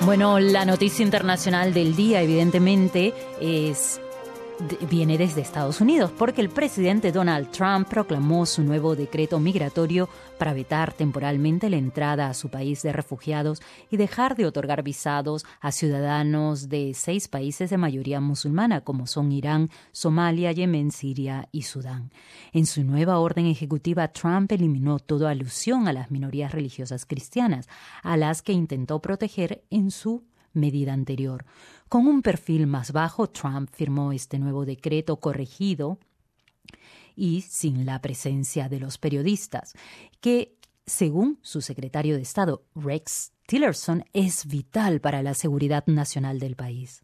Bueno, la noticia internacional del día, evidentemente, viene desde Estados Unidos, porque el presidente Donald Trump proclamó su nuevo decreto migratorio para vetar temporalmente la entrada a su país de refugiados y dejar de otorgar visados a ciudadanos de 6 países de mayoría musulmana, como son Irán, Somalia, Yemen, Siria y Sudán. En su nueva orden ejecutiva, Trump eliminó toda alusión a las minorías religiosas cristianas, a las que intentó proteger en su medida anterior. Con un perfil más bajo, Trump firmó este nuevo decreto corregido y sin la presencia de los periodistas, que, según su secretario de Estado, Rex Tillerson, es vital para la seguridad nacional del país.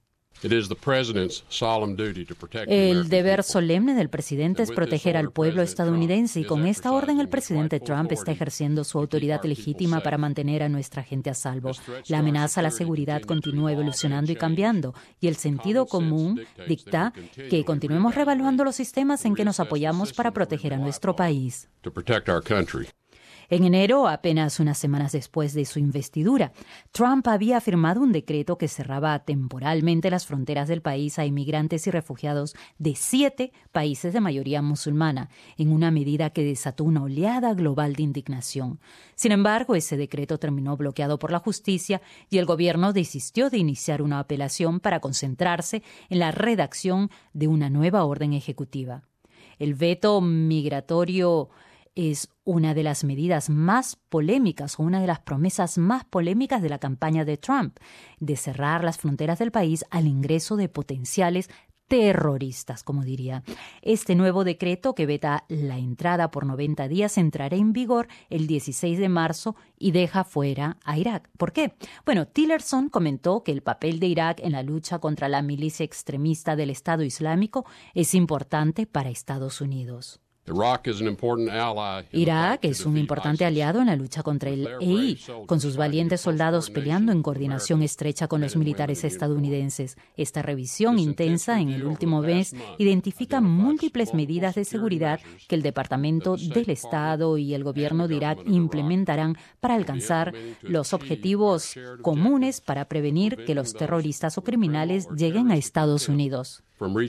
El deber solemne del presidente es proteger al pueblo estadounidense y con esta orden el presidente Trump está ejerciendo su autoridad legítima para mantener a nuestra gente a salvo. La amenaza a la seguridad continúa evolucionando y cambiando y el sentido común dicta que continuemos reevaluando los sistemas en que nos apoyamos para proteger a nuestro país. En enero, apenas unas semanas después de su investidura, Trump había firmado un decreto que cerraba temporalmente las fronteras del país a inmigrantes y refugiados de 7 países de mayoría musulmana, en una medida que desató una oleada global de indignación. Sin embargo, ese decreto terminó bloqueado por la justicia y el gobierno desistió de iniciar una apelación para concentrarse en la redacción de una nueva orden ejecutiva. El veto migratorio es una de las medidas más polémicas o una de las promesas más polémicas de la campaña de Trump, de cerrar las fronteras del país al ingreso de potenciales terroristas, como diría. Este nuevo decreto que veta la entrada por 90 días entrará en vigor el 16 de marzo y deja fuera a Irak. ¿Por qué? Bueno, Tillerson comentó que el papel de Irak en la lucha contra la milicia extremista del Estado Islámico es importante para Estados Unidos. Irak es un importante aliado en la lucha contra el EI, con sus valientes soldados peleando en coordinación estrecha con los militares estadounidenses. Esta revisión intensa en el último mes identifica múltiples medidas de seguridad que el Departamento del Estado y el gobierno de Irak implementarán para alcanzar los objetivos comunes para prevenir que los terroristas o criminales lleguen a Estados Unidos.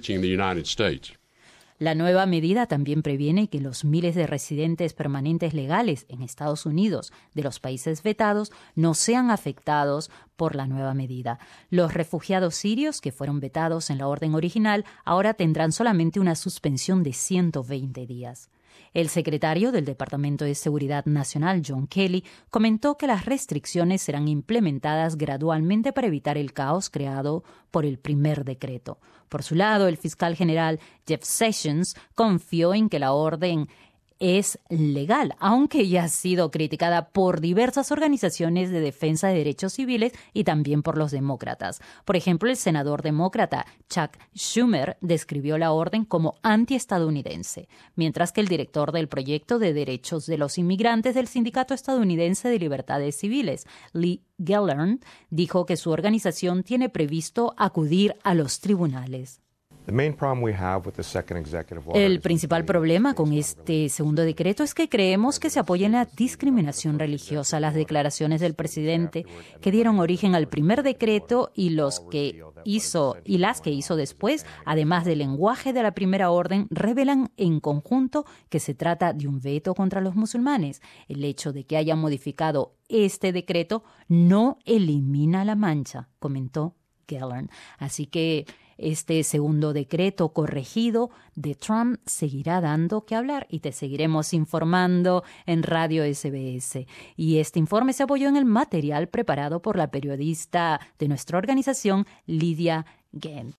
La nueva medida también previene que los miles de residentes permanentes legales en Estados Unidos de los países vetados no sean afectados por la nueva medida. Los refugiados sirios que fueron vetados en la orden original ahora tendrán solamente una suspensión de 120 días. El secretario del Departamento de Seguridad Nacional, John Kelly, comentó que las restricciones serán implementadas gradualmente para evitar el caos creado por el primer decreto. Por su lado, el fiscal general Jeff Sessions confió en que la orden es legal, aunque ya ha sido criticada por diversas organizaciones de defensa de derechos civiles y también por los demócratas. Por ejemplo, el senador demócrata Chuck Schumer describió la orden como antiestadounidense, mientras que el director del proyecto de derechos de los inmigrantes del Sindicato Estadounidense de Libertades Civiles, Lee Gellern, dijo que su organización tiene previsto acudir a los tribunales. El principal problema con este segundo decreto es que creemos que se apoya en la discriminación religiosa. Las declaraciones del presidente que dieron origen al primer decreto y las que hizo después, además del lenguaje de la primera orden, revelan en conjunto que se trata de un veto contra los musulmanes. El hecho de que haya modificado este decreto no elimina la mancha, comentó Gellern. Así que este segundo decreto corregido de Trump seguirá dando que hablar y te seguiremos informando en Radio SBS. Y este informe se apoyó en el material preparado por la periodista de nuestra organización, Lydia Gent.